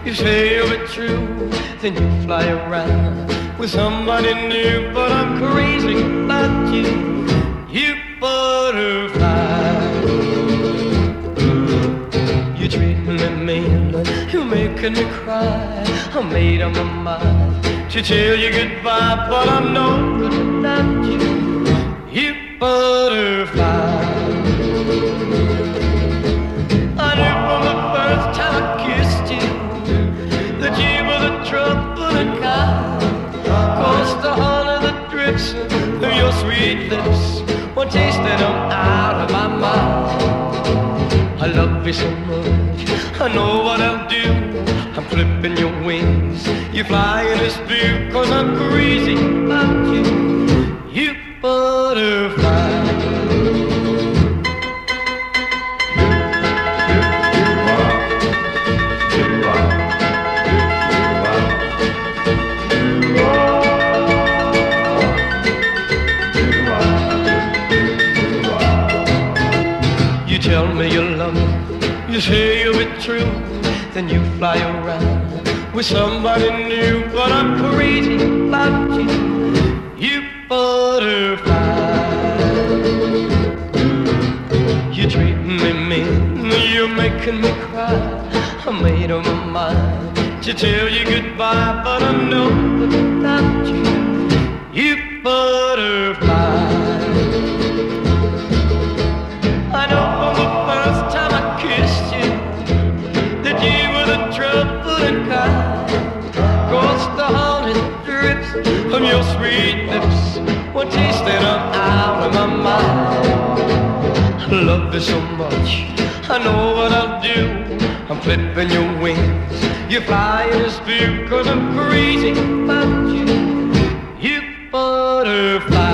You say you'll be true, then you fly around with somebody new, but I'm crazy about you, you butterfly. You treat me mean, you're making me cry. I made up my mind to tell you goodbye, but I'm no good without you, you butterfly. I knew from the first time I kissed you that you were the troubling kind, 'cause the honey that drips through your sweet lips, one taste and I'm out of my mind. I love you so much, I know what I'll do. I'm clipping your wings, you fly in this view, 'cause I'm crazy about you, you butterfly. You tell me you love me, you say you'll be true, then you fly around with somebody new, but I'm crazy about you, you butterfly. You treat me mean, you're making me cry. I made up my mind to tell you goodbye, but I'm no good without you, you butterfly. I know from the first time I kissed you that you were the troubling kind, 'cause the honey drips from your sweet lips, one taste and I'm out of my mind. I love you so much, I know what I'll do. I'm clipping your wings, you fly in this view, 'cause I'm crazy about you, you butterfly.